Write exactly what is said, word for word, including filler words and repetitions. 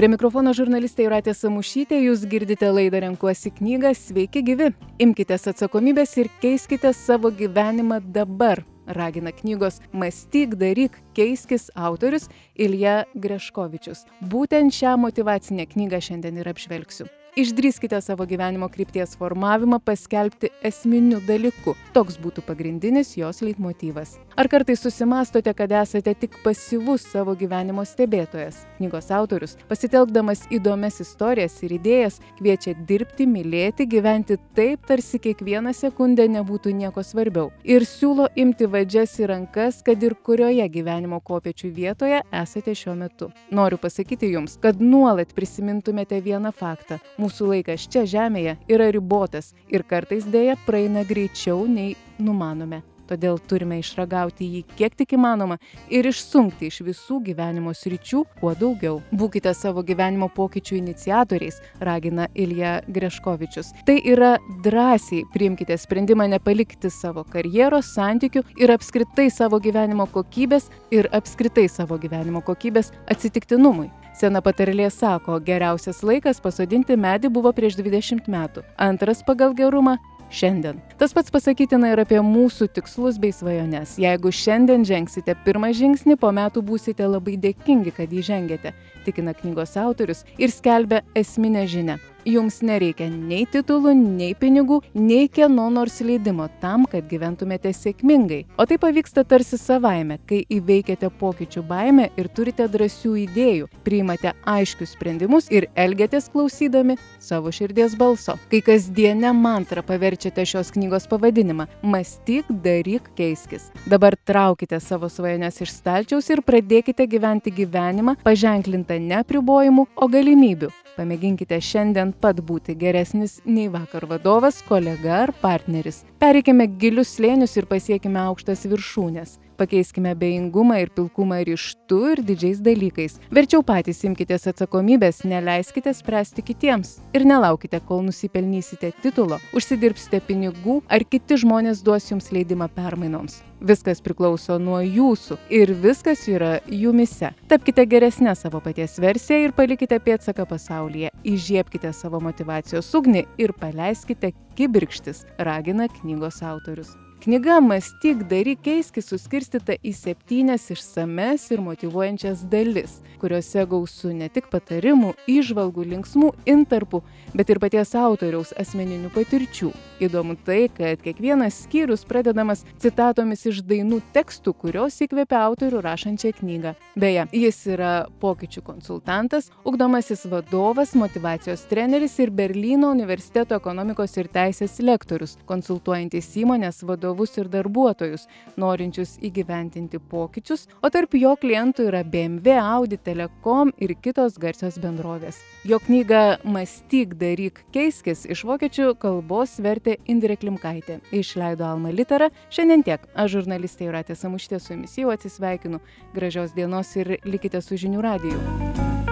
Prie mikrofono žurnalistė Jūratė Samušytė, jūs girdite laidą Renkuosi knygą. Sveiki gyvi! Imkitės atsakomybės ir keiskite savo gyvenimą dabar. Ragina knygos Mąstyk, daryk, keiskis autorius Ilja Greškovičius. Būtent šią motyvacinę knygą šiandien ir apžvelgsiu. Išdrįskite savo gyvenimo krypties formavimą paskelbti esminiu dalyku. Toks būtų pagrindinis jos leitmotyvas. Ar kartais susimastote, kad esate tik pasyvus savo gyvenimo stebėtojas? Knygos autorius, pasitelkdamas įdomias istorijas ir idėjas, kviečia dirbti, mylėti, gyventi taip, tarsi kiekvieną sekundę nebūtų nieko svarbiau. Ir siūlo imti vadžias į rankas, kad ir kurioje gyvenimo kopėčių vietoje esate šiuo metu. Noriu pasakyti jums, kad nuolat prisimintumėte vieną faktą. Mūsų laikas čia žemėje yra ribotas ir kartais dėja praeina greičiau nei numanome. Todėl turime išragauti jį kiek tik įmanoma ir išsunkti iš visų gyvenimo sričių kuo daugiau. Būkite savo gyvenimo pokyčių iniciatoriais, ragina Ilja Greškovičius. Tai yra drąsiai priimkite sprendimą nepalikti savo karjeros, santykių ir apskritai savo gyvenimo kokybės ir apskritai savo gyvenimo kokybės atsitiktinumui. Sena patarlė sako, geriausias laikas pasodinti medį buvo prieš dvidešimt metų, antras pagal gerumą – šiandien. Tas pats pasakytina ir apie mūsų tikslus bei svajones. Jeigu šiandien žengsite pirmą žingsnį, po metų būsite labai dėkingi, kad jį žengėte, tikina knygos autorius ir skelbia esminę žinią. Jums nereikia nei titulų, nei pinigų, nei kieno nors leidimo tam, kad gyventumėte sėkmingai. O tai pavyksta tarsi savaime, kai įveikiate pokyčių baimę ir turite drąsių idėjų, priimate aiškius sprendimus ir elgiatės klausydami savo širdies balso. Kai kasdienę mantrą paverčiate šios knygos pavadinimą – Mąstyk, daryk, keiskis. Dabar traukite savo svajones iš stalčiaus ir pradėkite gyventi gyvenimą paženklintą ne apribojimų, o galimybių. Pamėginkite šiandien pat būti geresnis nei vakar vadovas, kolega ar partneris. Pereikime gilius slėnius ir pasiekime aukštas viršūnes. Pakeiskime abejingumą ir pilkumą ryžtu ir didžiais dalykais. Verčiau patys imkitės atsakomybės, neleiskite spręsti kitiems. Ir nelaukite, kol nusipelnysite titulo, užsidirbsite pinigų ar kiti žmonės duos jums leidimą permainoms. Viskas priklauso nuo jūsų ir viskas yra jumyse. Tapkite geresnę savo paties versiją ir palikite pėdsaką pasaulyje. Įžiebkite savo motyvacijos ugnį ir paleiskite kibirkštis, ragina knygos autorius. Knyga Mąstyk, daryk, keiskis suskirstyta į septynias išsames ir motyvuojančias dalis, kuriuose gausu ne tik patarimų, įžvalgų, linksmų intarpų, bet ir paties autoriaus asmeninių patirčių. Įdomu tai, kad kiekvienas skyrius pradedamas citatomis iš dainų tekstų, kurios įkvėpia autorių rašančią knygą. Beje, jis yra pokyčių konsultantas, ugdomasis vadovas, motyvacijos treneris ir Berlyno universiteto ekonomikos ir teisės lektorius, konsultuojantis įmonės vadovus ir darbuotojus, norinčius įgyventinti pokyčius, o tarp jo klientų yra B M W, Audi, Telekom ir kitos garsios bendrovės. Jo knygą Mąstyk, daryk, keiskis iš vokiečių kalbos vertė Indrė Klimkaitė. Išleido Alma Litera. Šiandien tiek. Aš žurnalistė Jūratė Samušytė su jumis jau atsisveikinu. Gražios dienos ir likite su Žinių radiju.